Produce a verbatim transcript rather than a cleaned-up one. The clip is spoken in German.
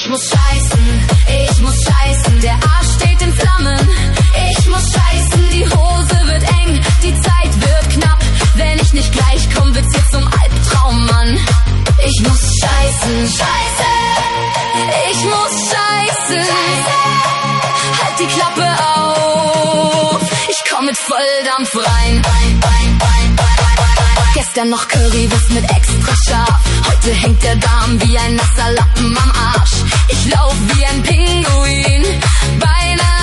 Ich muss scheißen, ich muss scheißen, der Arsch steht in Flammen. Ich muss scheißen, die Hose wird eng, die Zeit wird knapp. Wenn ich nicht gleich komm, wird's jetzt zum Albtraum, Mann. Ich muss scheißen, scheiße, ich muss scheißen. Halt die Klappe auf, ich komm mit Volldampf rein. Gestern noch Currywurst mit extra scharf, heute hängt der Darm wie ein nasser Lappen am Arsch. Ich lauf wie ein Pinguin, Beine